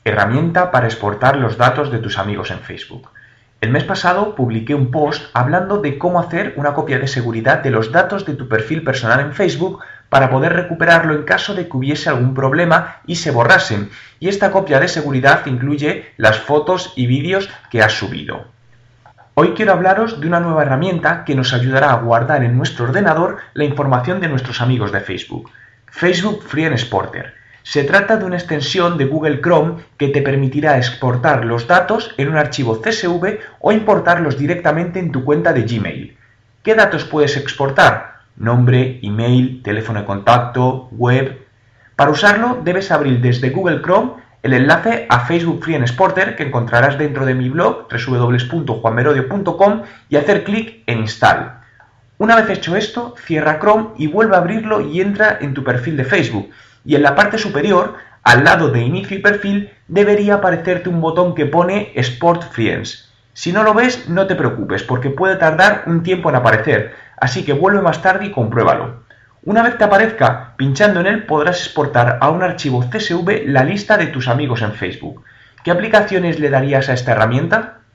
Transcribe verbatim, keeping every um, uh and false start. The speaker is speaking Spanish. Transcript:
Herramienta para exportar los datos de tus amigos en Facebook. El mes pasado publiqué un post hablando de cómo hacer una copia de seguridad de los datos de tu perfil personal en Facebook para poder recuperarlo en caso de que hubiese algún problema y se borrasen. Y esta copia de seguridad incluye las fotos y vídeos que has subido. Hoy quiero hablaros de una nueva herramienta que nos ayudará a guardar en nuestro ordenador la información de nuestros amigos de Facebook. Facebook Free Exporter. Se trata de una extensión de Google Chrome que te permitirá exportar los datos en un archivo C S V o importarlos directamente en tu cuenta de Gmail. ¿Qué datos puedes exportar? Nombre, email, teléfono de contacto, web. Para usarlo debes abrir desde Google Chrome el enlace a Facebook Free Exporter que encontrarás dentro de mi blog doble u doble u doble u punto juan merodio punto com y hacer clic en Install. Una vez hecho esto, cierra Chrome y vuelve a abrirlo y entra en tu perfil de Facebook. Y en la parte superior, al lado de Inicio y Perfil, debería aparecerte un botón que pone Export Friends. Si no lo ves, no te preocupes, porque puede tardar un tiempo en aparecer, así que vuelve más tarde y compruébalo. Una vez te aparezca, pinchando en él podrás exportar a un archivo C S V la lista de tus amigos en Facebook. ¿Qué aplicaciones le darías a esta herramienta?